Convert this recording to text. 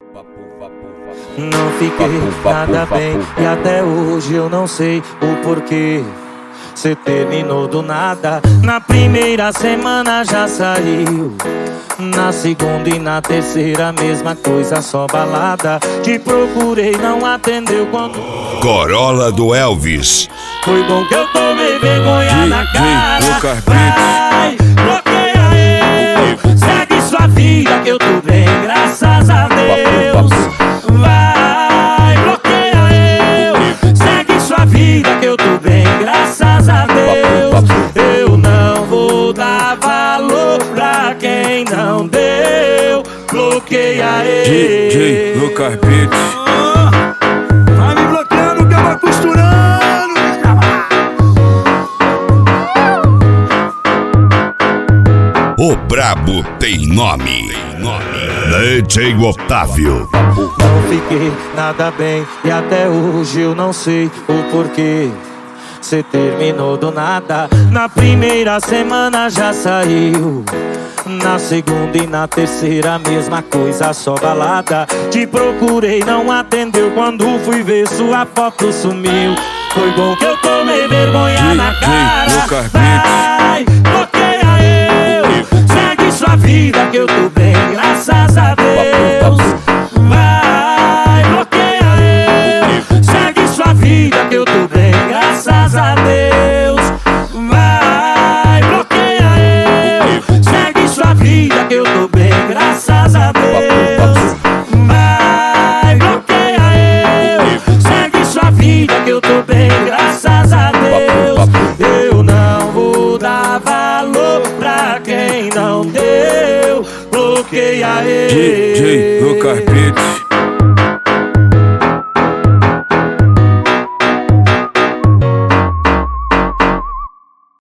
Não fiquei nada bem e até hoje eu não sei o porquê. Cê terminou do nada, na primeira semana já saiu. Na segunda e na terceira mesma coisa, só balada. Te procurei, não atendeu quando... Corolla do Elvis. Foi bom que eu tomei vergonha na cara. Vai, bloqueia eu, segue sua vida que eu tô bem, graças a Deus. Vai, bloqueia eu, segue sua vida que eu tô bem, graças a Deus. Eu não vou dar valor pra quem não deu. Bloqueia eu. DJ Lucas Beats. Vai me bloqueando que eu vou costurando. O brabo tem nome. DJ Otávio. Não fiquei nada bem e até hoje eu não sei o porquê. Cê terminou do nada, na primeira semana já saiu. Na segunda e na terceira mesma coisa, só balada. Te procurei, não atendeu quando fui ver sua foto sumiu. Foi bom que eu tomei vergonha na cara. Vai, bloqueia eu, segue sua vida que eu tô bem, graças a Deus. Vai, bloqueia eu, segue sua vida que eu tô bem, graças a Deus. Vai, bloqueia eu, segue sua vida que eu tô bem, graças a Deus. Vai, bloqueia eu, segue sua vida que eu tô bem, graças a Deus. Eu não vou dar valor pra quem não deu. Bloqueia eu. DJ Lucas Beats.